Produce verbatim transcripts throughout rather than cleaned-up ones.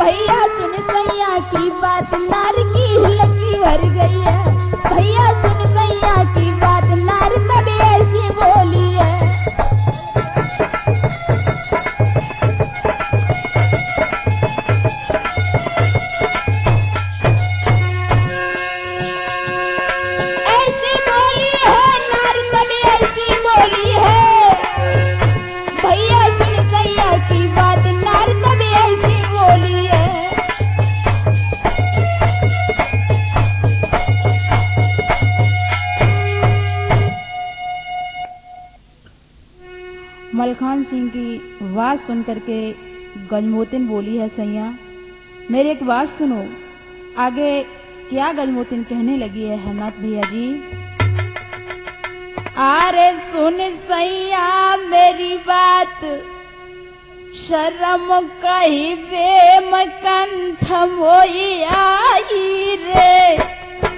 भैया सुन सैया की बात, नार की हिलकी भर गई है। भैया सुन सैया की बात, नार तब ऐसी बोली है। ऐसी बोली है नार तब ऐसी बोली है। भैया सुन सैया की बात, नार तब ऐसी बोली है। मलखान सिंह की बात सुन करके गजमोतिन बोली है, सैया मेरी एक बात सुनो। आगे क्या गजमोतिन कहने लगी है हरनाथ भैया जी। अरे सुन सैया मेरी बात, शर्म कही बेम कंठ मोई आई रे।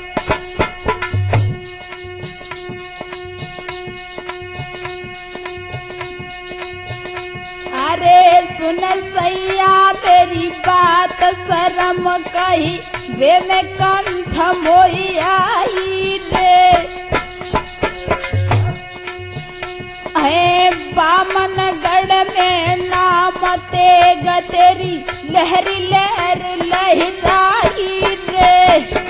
अरे सुन सैया मेरी बात, शर्म कही वे में कंठ मोई आई रे। है बामनगढ़ में नाम तेग तेरी, लहरी लहर लहराई रे।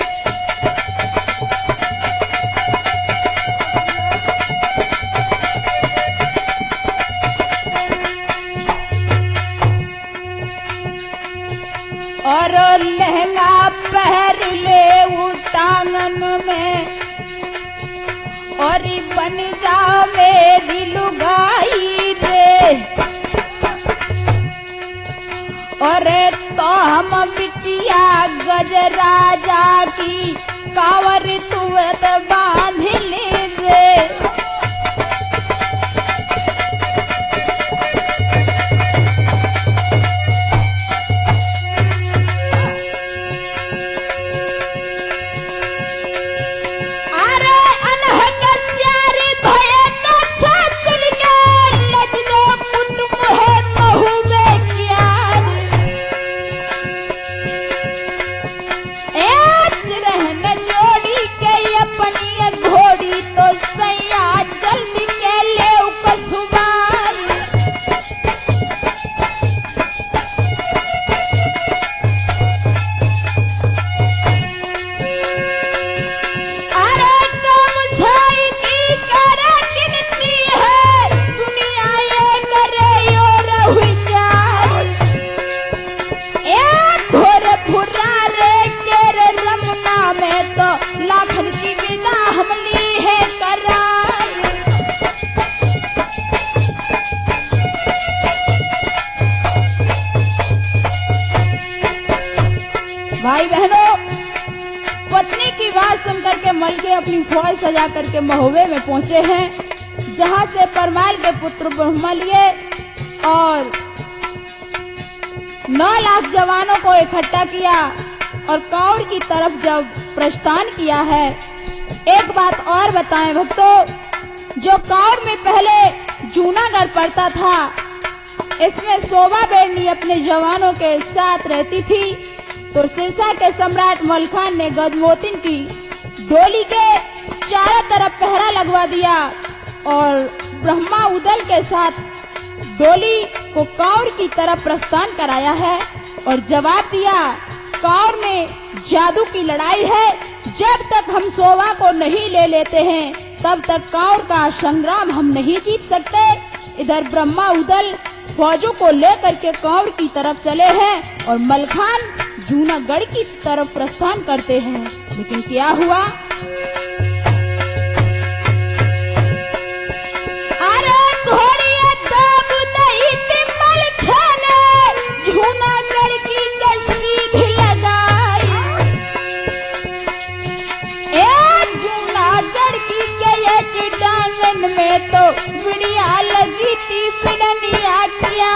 और लहंगा पहर ले उटांगन में, और बन जाओ मेरी लुगाई रे। और तो हम बिटिया गजराजा की, कांवर तुरंत बांध ले रे। भाई बहनों, पत्नी की बात सुनकर के मलके अपनी फौज सजा करके महुवे में पहुंचे हैं, जहां से परमाल के पुत्र ब्रह्मलिये और नौ लाख जवानों को इकट्ठा किया और कांवर की तरफ जब प्रस्थान किया है। एक बात और बताएं भक्तों, जो कांवर में पहले जूनागढ़ पड़ता था, इसमें शोभा बेड़नी अपने जवानों के साथ रहती थी। तो सिरसा के सम्राट मलखान ने गजमोतिन की डोली के चारों तरफ पहरा लगवा दिया और ब्रह्मा उदल के साथ डोली को कांवर की तरफ प्रस्थान कराया है और जवाब दिया, कांवर में जादू की लड़ाई है। जब तक हम शोभा को नहीं ले लेते हैं, तब तक कांवर का संग्राम हम नहीं जीत सकते। इधर ब्रह्मा उदल फौजों को लेकर के कांवर की तरफ चले हैं और मलखान जूनागढ़ की तरफ प्रस्थान करते हैं। लेकिन क्या हुआ? अरे घोड़िया दाब दई थी मलखान, जूनागढ़ की सीधी लगाई। ए जूनागढ़ की के डांगन में तो बिड़िया लगी थी, बिड़निया किया।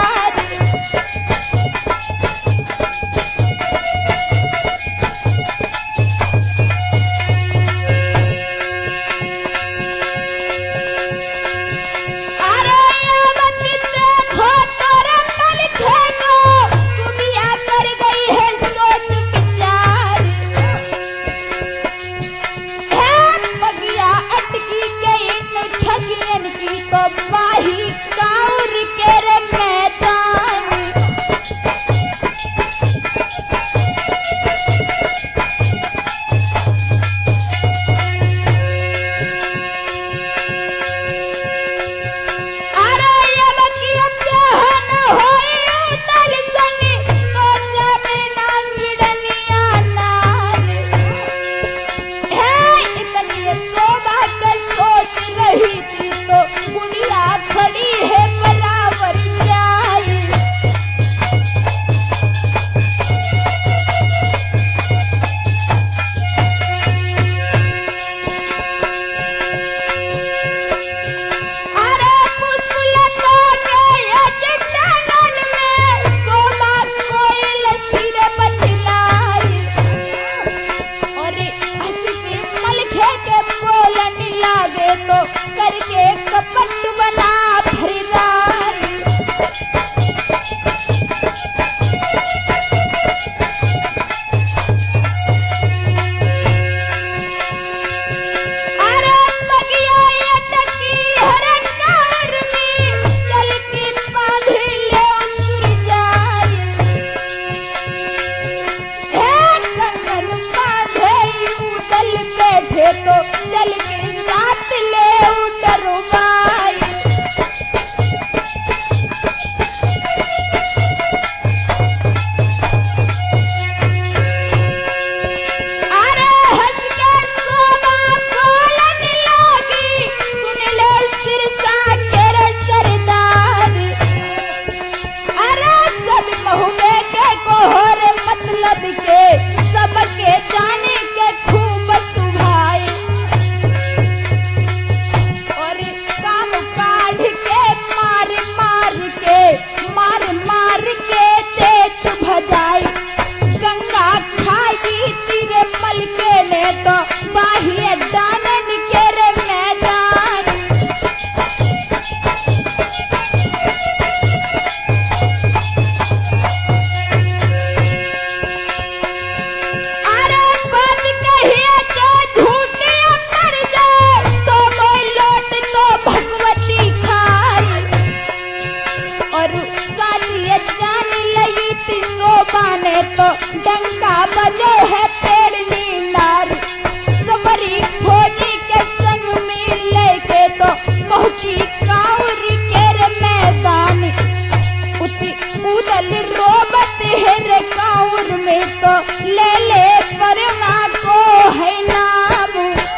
शोभा ने तो डंका बजे है पेड़नी नार। सबरी खोजी के संग में लेके तो पहुंची कांवर के रे मैदान। उती उदल रोबत है रे कांवर में तो ले ले परना को है नाम।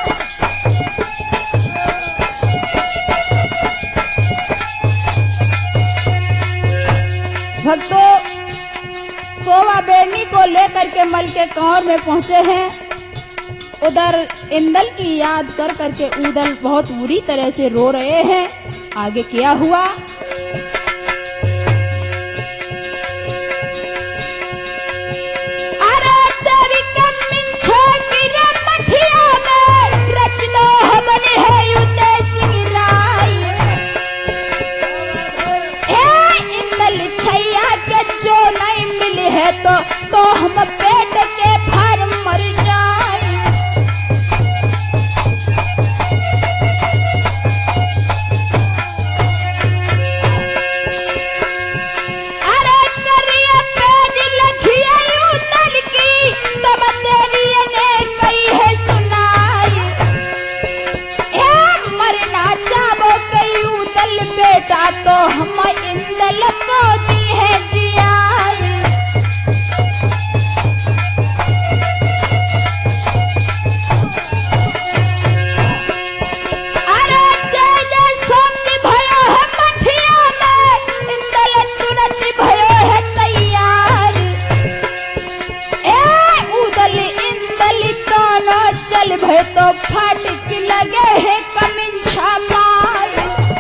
भक्तों, शोभा बेड़नी को लेकर के मल के कांवर में पहुंचे हैं। उधर इंदल की याद कर करके उदल बहुत बुरी तरह से रो रहे हैं। आगे क्या हुआ? अरे तेरी कमिन छोटी रे मठिया में रच दो हमने है युद्ध सिंगराई। ए इंदल छैया के जो नहीं मिली है तो तो हम पेट के भर मर जाए। अरे करिया पेज लखिया उतल की तब देवी ने कही है सुनाई। ए मरना जाबो कई उतल बेटा तो हम इंदल को दी है जियाई। अरे जय जय सोमनी भयो है मठिया में इंदल तुरंत भयो है तैयार। ए उदल इंदल दोनों चल भय तो फाटक लगे है कमिंछा मार।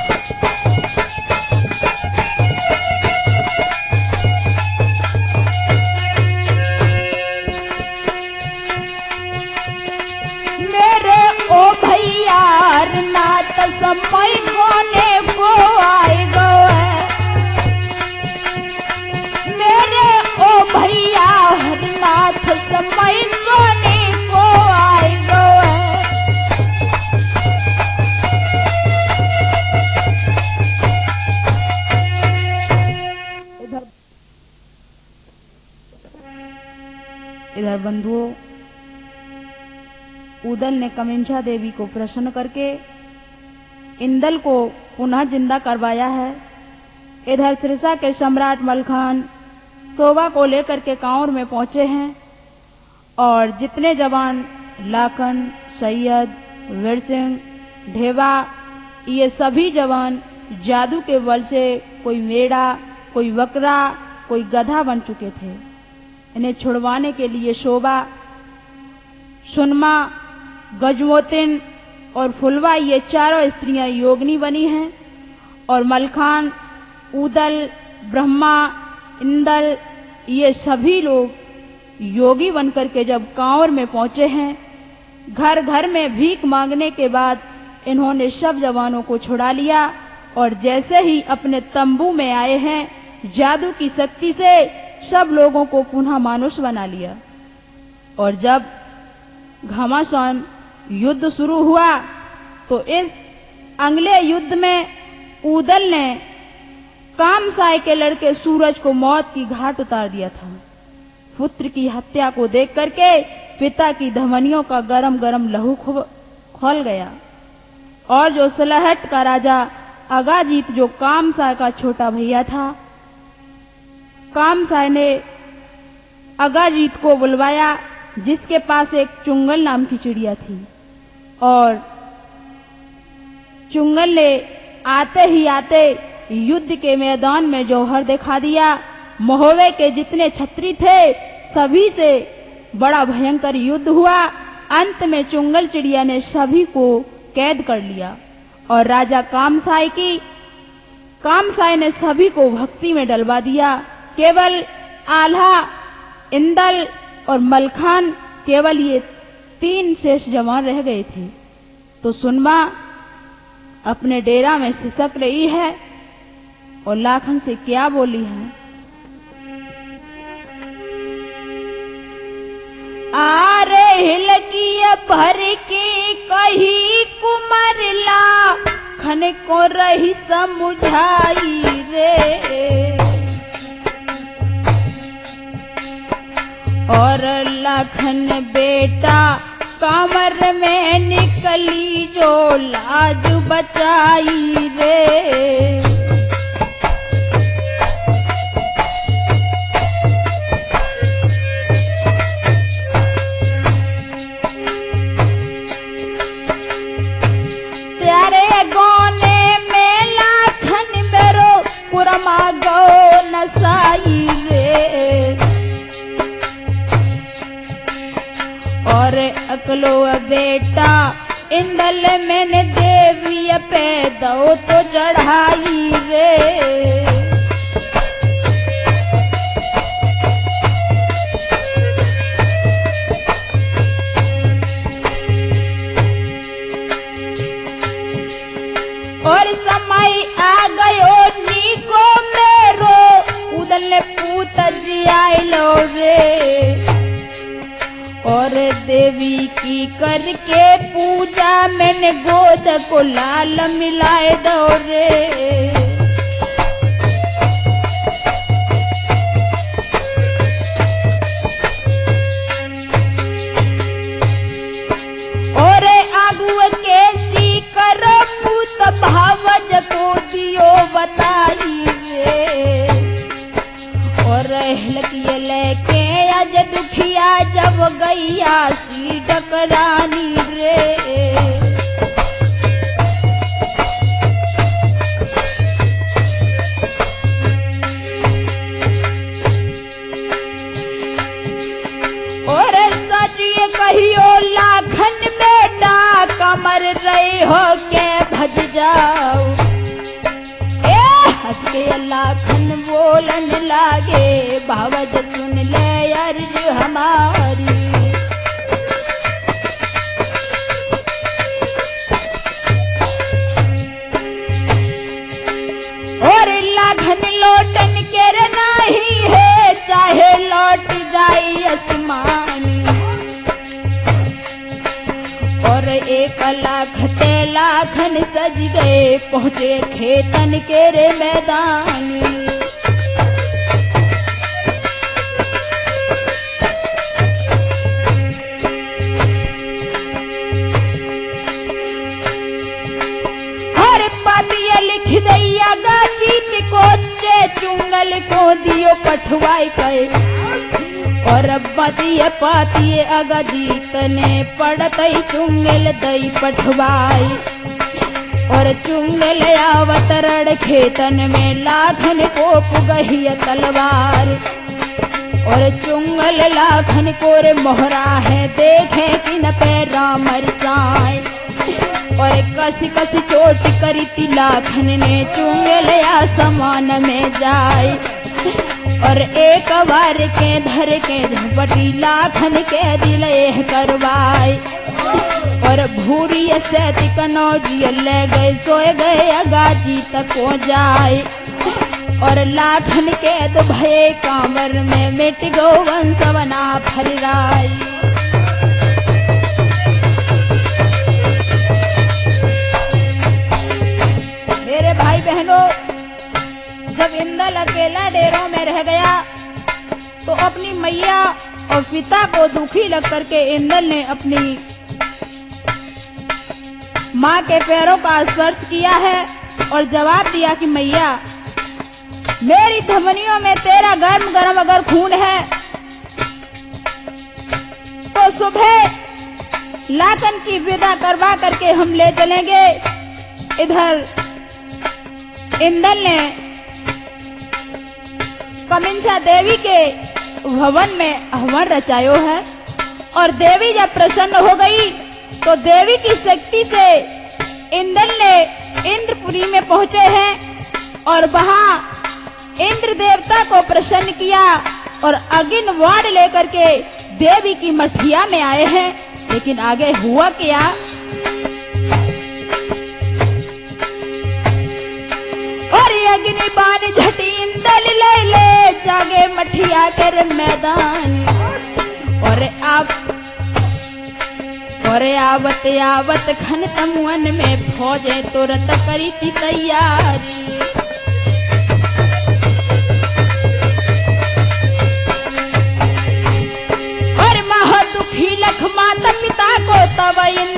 मेरे ओ भैया नाथ समय कोने को आए गो है। मेरे ओ भैया नाथ समय कोने को आए गो है। इधर इधर बंधुओं, उदल ने कमिंछा देवी को प्रसन्न करके इंदल को पुनः जिंदा करवाया है। इधर सिरसा के सम्राट मलखान शोभा को लेकर के कांवर में पहुंचे हैं और जितने जवान लाखन, सैयद, वीर सिंह, ढेवा, ये सभी जवान जादू के बल से कोई मेढ़ा, कोई बकरा, कोई गधा बन चुके थे। इन्हें छुड़वाने के लिए शोभा, सुनमा, गजमोतिन और फुलवा ये चारों स्त्रियां योगिनी बनी हैं और मलखान, उदल, ब्रह्मा, इंदल ये सभी लोग योगी बनकर के जब कांवर में पहुंचे हैं, घर घर में भीख मांगने के बाद इन्होंने सब जवानों को छुड़ा लिया और जैसे ही अपने तंबू में आए हैं, जादू की शक्ति से सब लोगों को पुनः मानुष बना लिया। और जब घमासान युद्ध शुरू हुआ तो इस अगले युद्ध में उदल ने कामसाय के लड़के सूरज को मौत की घाट उतार दिया था। पुत्र की हत्या को देख करके पिता की धमनियों का गरम गरम लहू खोल गया और जो सलहट का राजा अगाजीत, जो कामसाय का छोटा भैया था, कामसाय ने अगाजीत को बुलवाया जिसके पास एक चुंगल नाम की चिड़िया थी और चुंगल ने आते ही आते युद्ध के मैदान में जौहर दिखा दिया। महोवे के जितने छत्री थे सभी से बड़ा भयंकर युद्ध हुआ। अंत में चुंगल चिड़िया ने सभी को कैद कर लिया और राजा कामसाय की कामसाय ने सभी को भक्सी में डलवा दिया। केवल आल्हा, इंदल और मलखान, केवल ये तीन शेष जवान रह गए थे। तो सुनमा अपने डेरा में सिसक रही है और लाखन से क्या बोली है? आरे हिलकिया भर के कही कुमार लाखन को रही समझाई रे। और लाखन बेटा कमर में निकली जो लाज बचाई रे। त्यारे गोने में लाखन मेरो पुरमा गो नसाई रे। और अकलो बेटा इंदल मैंने देवी पे दो तो चढ़ाई रे। और समय आ गयो नीको मेरो उदल पूत जियालो रे। और देवी की करके पूजा मैंने गोद को लाल मिलाए दो रे। और आगु के सी कर पूत भावज को दियो बताई रे। और हलकिए लेके आज दुखिया जब गैया सी डकरानी रे। और सच ये कहियो लाखन बेटा कमर रही हो के भज जाओ। हंस के लाखन बोलन लागे भावज सुन ले अर्ज हमारी। और लाखन लौटन के रे नहीं है चाहे लौट जाए आसमानी। और एक लाख ते लाखन सज गए पहुँचे खेतन के रे मैदानी। हर पातिया लिख दैया गा जीत को चे चुंगल को दियो पठवाई कहे। और बतिये पातिये अगा जीत ने पड़तई चुंगल दई पठवाई। और चुंगल आवत रण खेतन में लाखन को पुगहिय तलवार। और चुंगल लाखन को रे मोहरा है देखे कि न पे राम रसाय। और कस कस चोट करी ती लाखन ने चुंगल आसमान में जाए। और एक बार के धर के झपटी लाखन के दिल करवाए। और भूरी से तिकनौजी ले गए सोए गए अगाजी तक हो जाए। और लाखन के तो भय कांवर में मिट गो वंशवना फरिराई। मेरे भाई बहनों, जब इंदल अकेला डेरों में रह गया तो अपनी मैया और पिता को दुखी लग करके इंदल ने अपनी माँ के पैरों का स्पर्श किया है और जवाब दिया कि मैया, मेरी धमनियों में तेरा गर्म गर्म अगर खून है तो सुबह लाखन की विदा करवा करके हम ले चलेंगे। इधर इंदल ने कमिंसा देवी के भवन में हवन रचायो है। और देवी जब प्रसन्न हो गई तो देवी की शक्ति से इंदल ने इंद्रपुरी में पहुंचे हैं और वहां इंद्र देवता को प्रसन्न किया और अग्नि वाण लेकर के देवी की मठिया में आए हैं। लेकिन आगे हुआ क्या? और अग्नि बाण झटी इंदल ले ले जागे मठिया कर मैदान। और आप और आवत आवत घन तमुअन में फौजे तुरंत करी थी तैयारी।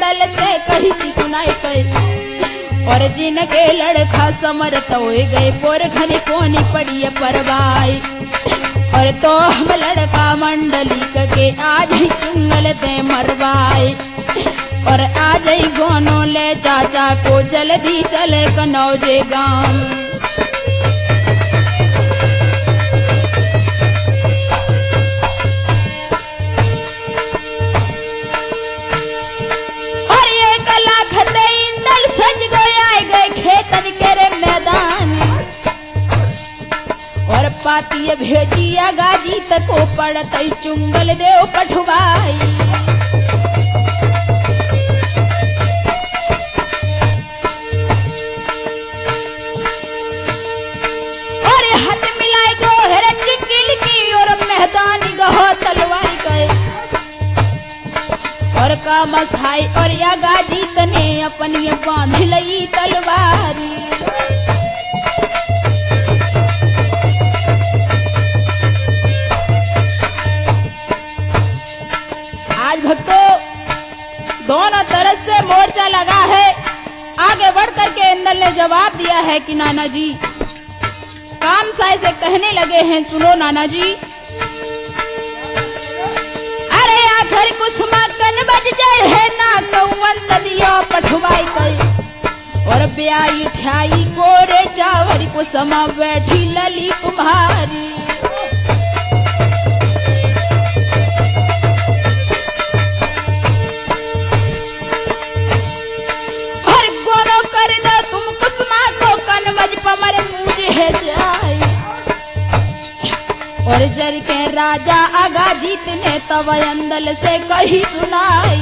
चुंगल से कही थी सुनाई कही। और जिनके लड़का समर्थ हो गए पोर घनी कोनी पड़ी परवाई। और तो हम लड़का मंडली के आज ही चुंगल दे मरवाई। और आज ही गोनो ले चाचा को जल्दी चले कनौजे गांव। पाती भेजिया गाजी तको पड़त चुंगल देव पठवाई। और हाथ मिलाए गो हर चिकिल की और मैदानी गहो तलवारी गए। और का मसाई और या गाजी तने अपनी बांध लई तलवारी। आज भक्तों दोनों तरफ से मोर्चा लगा है। आगे बढ़ करके इंदल ने जवाब दिया है कि नाना जी कामसाई से कहने लगे हैं, सुनो नाना जी। अरे आखिर कुसुमा कन बज जाए है ना कौवन तदियो पठवाई कई। और ब्याई ठाई गोरे चावरी कुसुमा बैठी लली कुम्हारी। और जर के राजा आगा जीतने तब अंदल से कही सुनाई।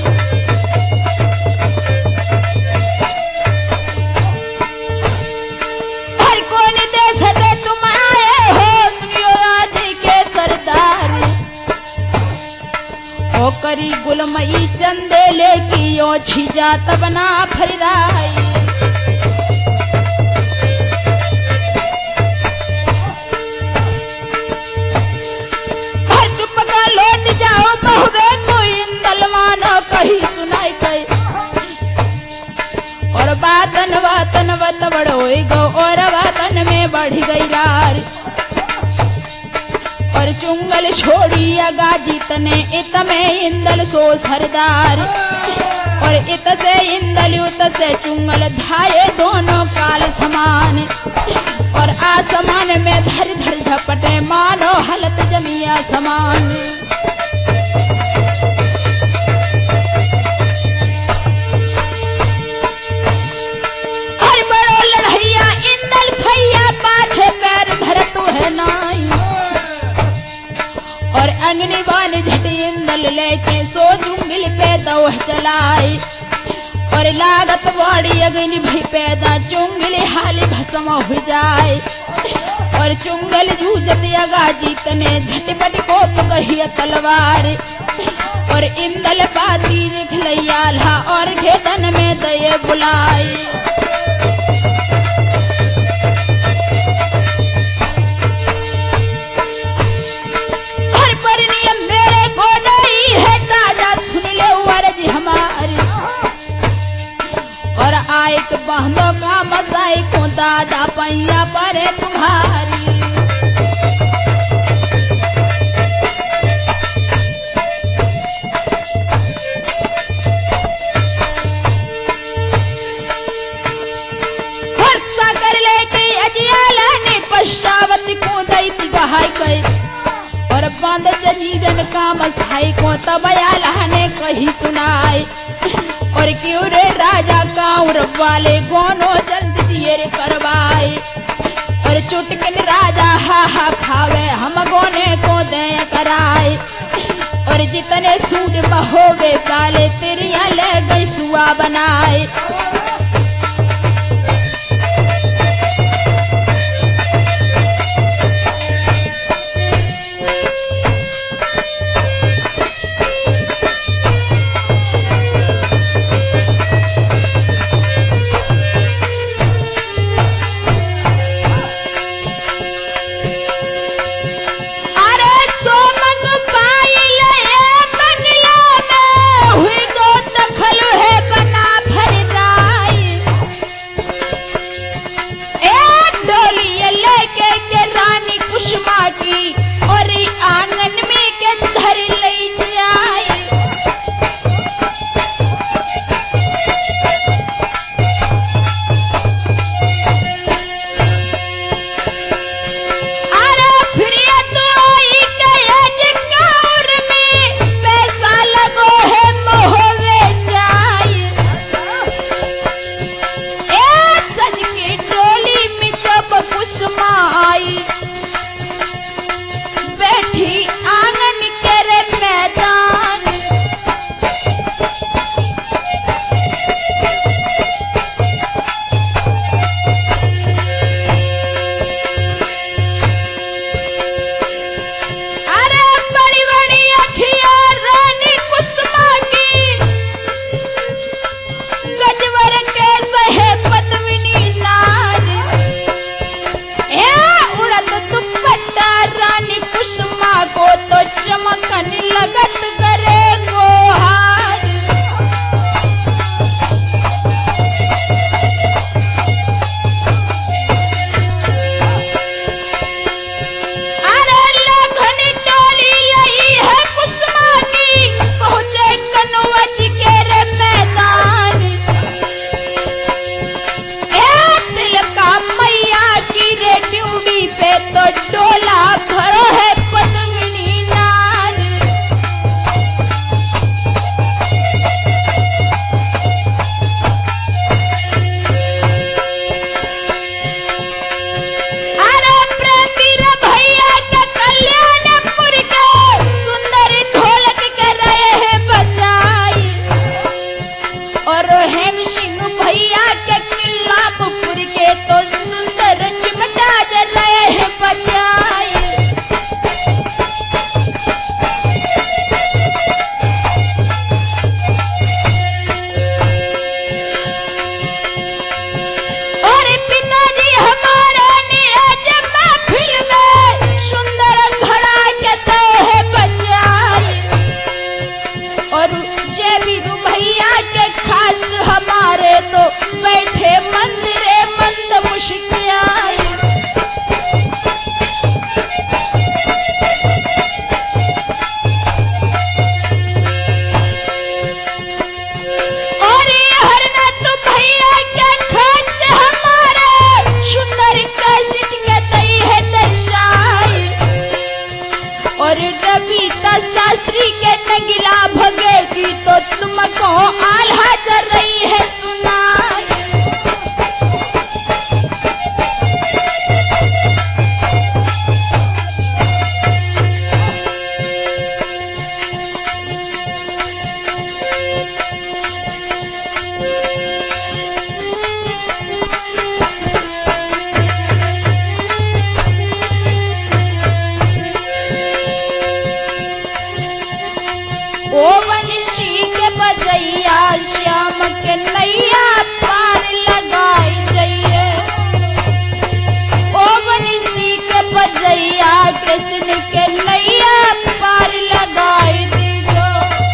हर कौन देश से तुम आए हो सुनियो आज के सरदार। ओ करी गुलमई चंदे लेकी ओ छिजा तब ना फरिराई। कही सुनाई कई। और बातन वातन वत बड़ो गो और वातन में बढ़ गई रार। और चुंगल छोड़ी गाजी तने इत में इंदल सो सरदार। और इत से इंदल उत से चुंगल धाये दोनों काल समान। और आसमान में धर धर झपटे मानो हलत जमिया समान। और अंगनी वाली झट इंदल लेके सो चुंगल पे दो चलाई। और लागत बड़ी अग्नि भी पैदा चुंगल हाली भस्म हो जाए। और चुंगल जूझत अगा जीतने झटपट को कही तलवार। और इंदल पाती निकलैया और घेतन में दये बुलाई। और आए तो बहनों का मसाई को दादा पैया परे तुम्हारी। वर्षा कर लेके अजियाला ने पश्चावती को दैती बहाई गई। और बंद जजीरन का मसाई को तबयाला ने कही सुनाई। और क्यों रे राजा काउर वाले गोनो जल्दी दिए रे करवाए। और चुटकिन राजा हा हा खावे हम गोने को दे कराए। और जितने सूट बहोवे काले तिरिया ले गई सुआ बनाए। खलु सीता शास्त्री के नगिला भगे की तो तुमको आल्हा कर रही है सुनाई। ओ वंशी के बजैया श्याम के नैया पार लगाई जाइए। ओ वंशी के बजैया कृष्ण के नैया पार लगाई दीजो।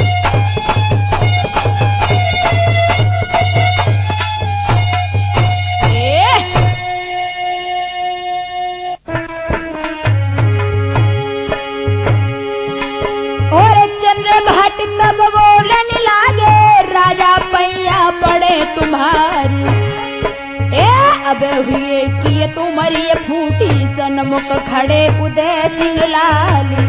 भट तब बोलन लागे राजा पैया पड़े तुम्हारी। ए अबे हुए कि तुम्हारी फूटी सन्मुख खड़े उदय सिंह लाली।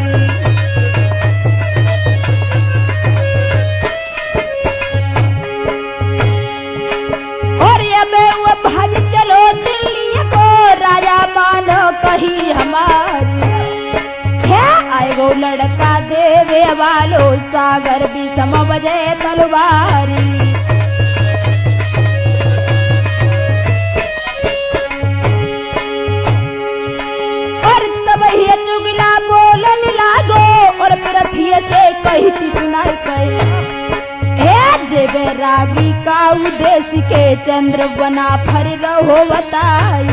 और अबे वो भज चलो दिल्ली को राजा मानो कही हमारी। आए वो लड़का देवे वालो सागर भी सम बजे तलवारी। और तब ही चुगला बोलन लागो और पृथ्वी से कहती सुनाई कही। हे जेबे रागी का उद्देश्य के चंद्र बना फर रहो बताई।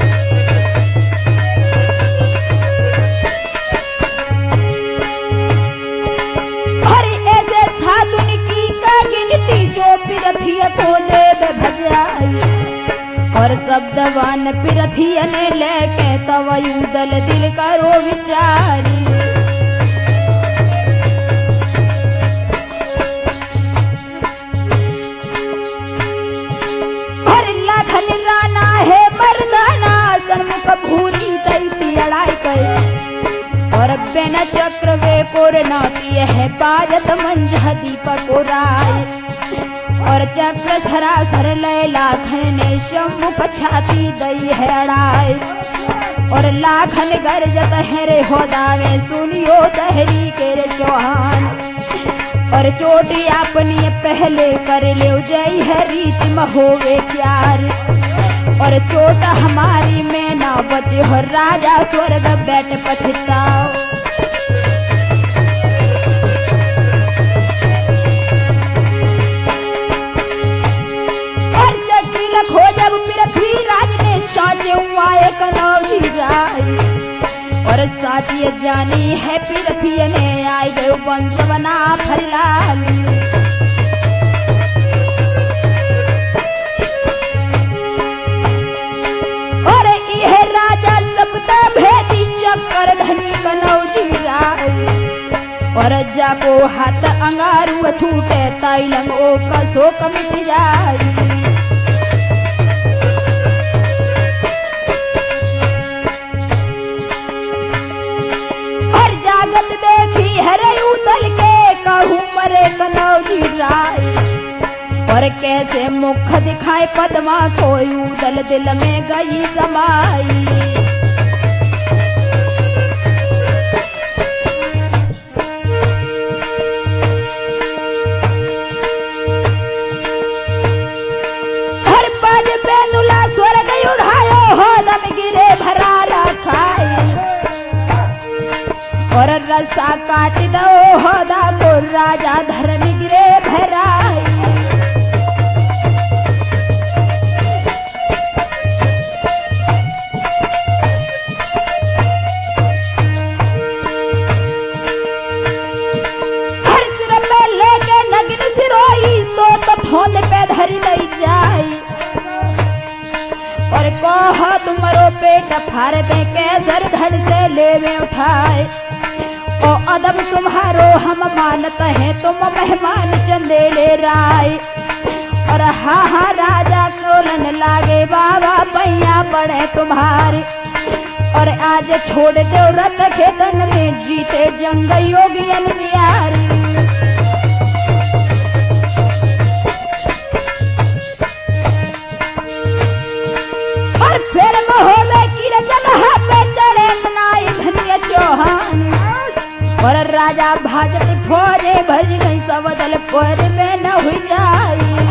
जो पिरथिया को देव भजाई। और शब्दवान पिरथिया ने लेके तवयु दल दिल करो विचारी। हर लाखन राना है मर्दाना सन्मुख भूरी दैती अड़ाई कई। और बेन चक्र वे कोर नाती है बाजत मंझ दीपक राय। और चक्र सरासर लय लाखन ने सम्मुख छाती दई है अड़ाई। और लाखन गरजत है रे होदावे सुनियो दहरी के रे चौहान। और चोटी अपनी पहले कर ले जय है रीत महोवे प्यार। और चोट हमारी में ना बचे हो राजा स्वर्ग बैठ पछताओ। हो जब पृथ्वीराज ने साजे हुआए कनौजी जाई। और साथी जानी है पृथ्वी ने आई गए वंश बना फरलाली। और यह राजा सबका भेदी चक्कर धनी कनौजी जाई। और जाको हाथ अंगारू छूटे ताइलंग ओ कसो कमिट जाई। देखी हरे उतल के कहूँ मरे कनौजी राय। और कैसे मुख दिखाए पद्मा कोई उदल दिल में गई समाई। हर पद पे नुला स्वर्ग उड़ायो हो दम गिरे भरा रखाई। और रस्सा काट दो होदा को राजा धर्म गिरे भराई। हर सिर पे लेके नगिन सिरोई सो तो फोन पे धरी नहीं जाई। और कह तुमरो पेट फाड़ दे कैसर धड़ से लेवे उठाए। ओ अदब तुम्हारो हम मानत हैं तुम मेहमान चंदेले राय। और हा हा राजा कोलन लागे बाबा पैया पड़े तुम्हारे। और आज छोड़ दो रत खेतन में जीते जंग योगियन बिहारी। और फिर महोबे की जगह पे चढ़े मनाई धनिया चौहान। और राजा भाजत ठोरे भज गई सब दल पर में न हुई जाई।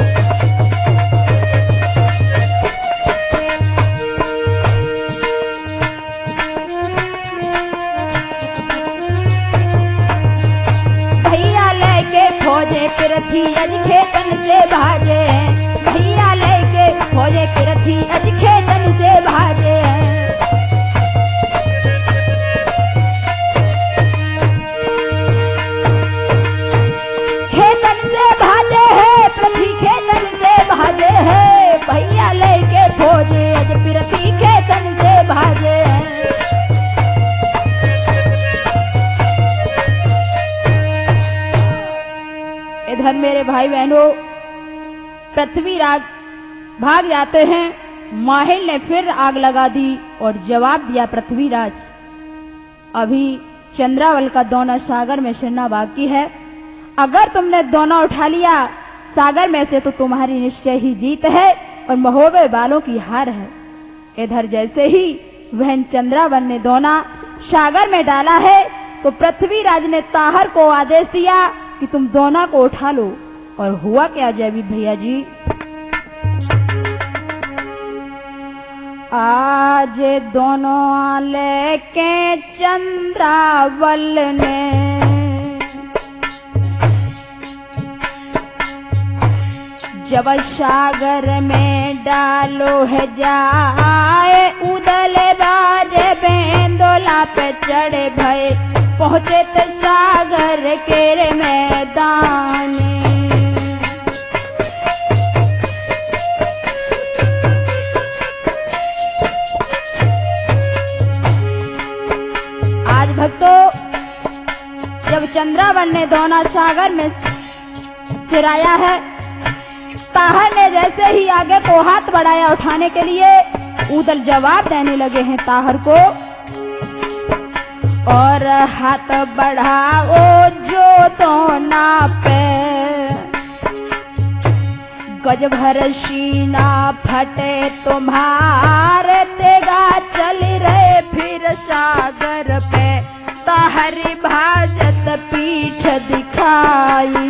भैया लेके फौजे पिरथी अज खेतन से भाजे। भैया लेके फौजे पिरथी अज खेतन से भाजे। खेतन से भाजे है पृथ्वी खेतन से भाजे है। भैया लेके फौजे अज पिरथी खेतन से भाजे। इधर मेरे भाई बहनों पृथ्वीराज भाग जाते हैं। माहिल ने फिर आग लगा दी और जवाब दिया पृथ्वीराज, अभी चंद्रावल का दोना सागर में सिरना बाकी है। अगर तुमने दोना उठा लिया सागर में से तो तुम्हारी निश्चय ही जीत है और महोबे वालों की हार है। इधर जैसे ही वह चंद्रावल ने दोना सागर में डाला है तो पृथ्वीराज ने ताहर को आदेश दिया कि तुम दोना को उठा लो। और हुआ क्या जयवीर भैया जी, आज दोनों लेके चंद्रावल ने जब सागर में डालो है जाए। उदल बाजे बेंदोला पे चढ़े भय पहुंचे तो सागर के मैदान। आज भक्तों जब चंद्रावल ने दोना सागर में सिराया है, ताहर ने जैसे ही आगे को हाथ बढ़ाया उठाने के लिए, उदल जवाब देने लगे हैं ताहर को। और हाथ बढ़ाओ जो दोना पे गज भर सीना फटे तुम्हारे। तेगा चल रहे फिर सागर पे ताहरी भाजत पीठ दिखाई।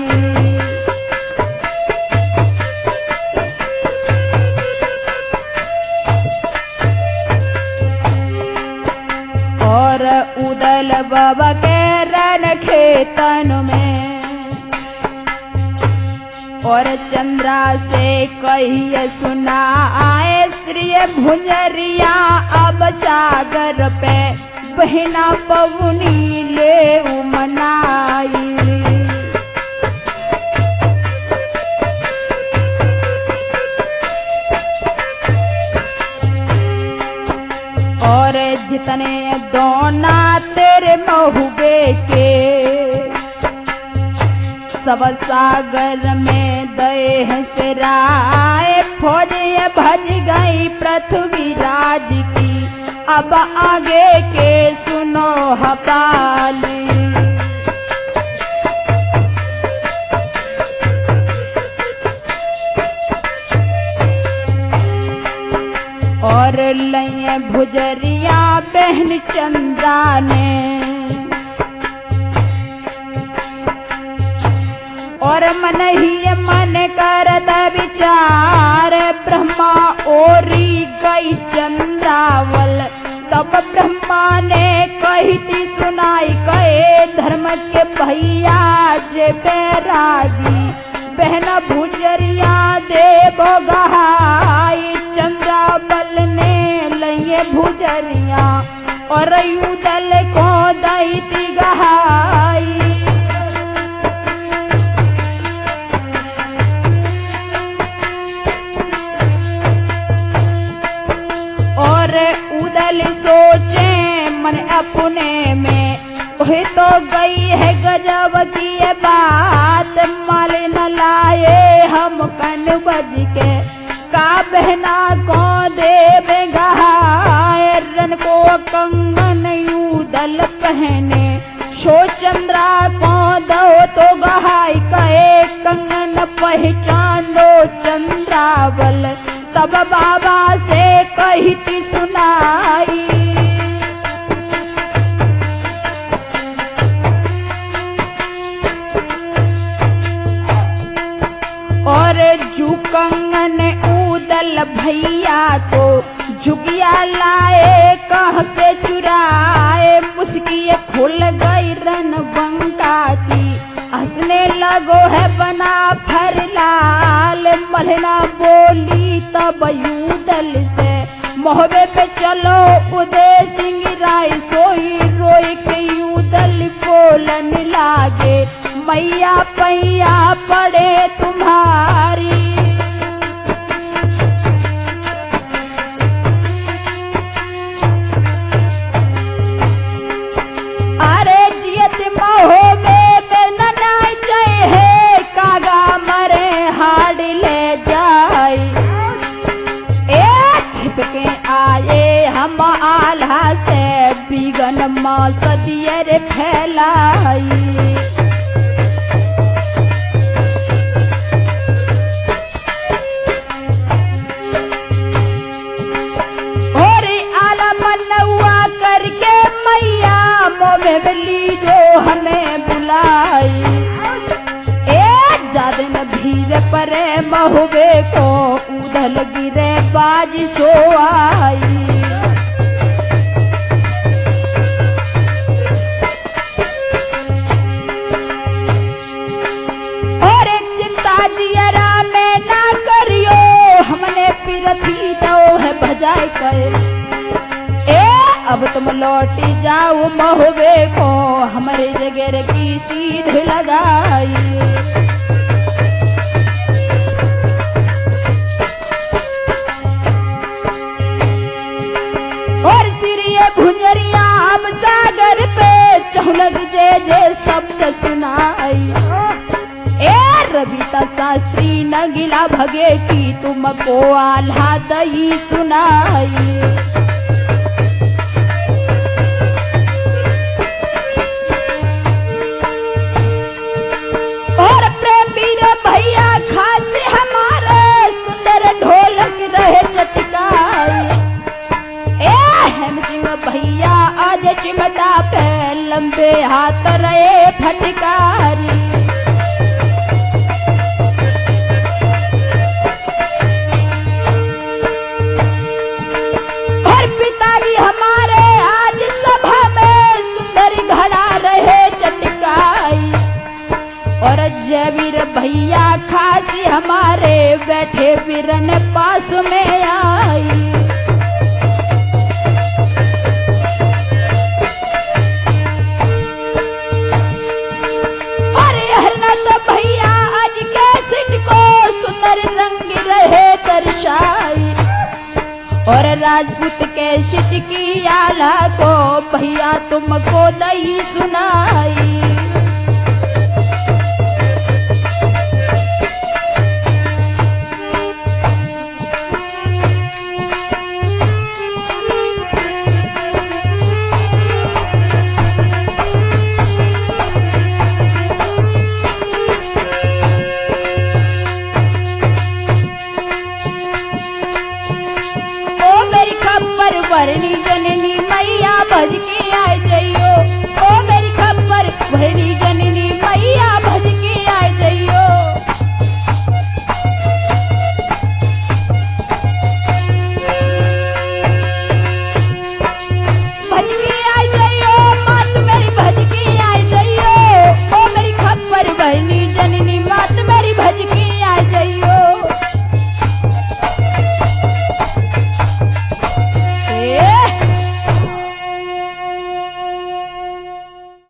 और उदल बाबा के रण खेतन में और चंद्रा से कहिए सुनाए श्री भुंजरिया अब सागर पे बहना पवनी ले उमनाई। और जितने दोना तेरे महुबे के सब सागर में दए हैं सिराए। फौजे भज गई पृथ्वीराज की अब आगे के सुनो हपाली। और लइए भुजरिया बहन चंद्रा ने और मन ही मन करत विचार। ब्रह्मा ओरी गई चंद्रावल तब ब्रह्मा ने कहती सुनाई कहे धर्म के भैया जे बैरागी बहन भुजरिया देव गहाई। चंद्रावल ने लइए भुजरिया और उदल को दैती गहाई। और उदल सोचे मन अपने में वही तो गई है गजब की ये बात। माल न लाए हम कन बज के का बहना को देव गहाए। रन को भैया को दो तो गहाई कहे कंगन पहचान दो चंद्रावल, तब बाबा से कहती सुनाई। और जू कंगन उदल भैया तो झुगिया लाए कहाँ से चुराए, मुस्किए खुल गई रन बंका की, हंसने लगो है बना फर लाल। मलना बोली तब यूदल से, मोहबे पे चलो उदय सिंह राय सोई, रोई के यूदल बोलन लागे, मैया पैया पड़े तुम्हारी। अरे जियत महो में बेनना जय है, कागा मरे हाड़ ले जाए। ए छिपके आए हम आल्हा से, बिगन माँ सदियर फैलाई। करके मैया मोमे बली जो हमें बुलाई। एक जादन भीर परे महुबे को, उधल गिरे बाज सो आई। और चिंता जियरा में ना करियो, हमने पिरथी तो है भजाए करे। अब तुम लौटी जाओ महुबे को, हमारे जगह की सीध लगाई। और सिरिये भुंजरिया हम सागर पे, चहुलग जे जे शब्द सुनाई। ए रविता शास्त्री नगिला भगे की, तुमको आल्हा दई सुनाई। भैया खास हमारे सुंदर ढोलक रहे चटकाई। ए हेम सिंह भैया आज चिमटा पे, लंबे हाथ रहे फटकारी। और पिताजी हमारे आज सभा में सुंदर घड़ा रहे चटकाई। और जयवीर भैया खासी हमारे बैठे बिरन पास में आई। और हरनाथ भैया आज के सिट को सुंदर रंग रहे दर्शाई। और राजपूत के सिट की आला को भैया तुमको दई सुनाई।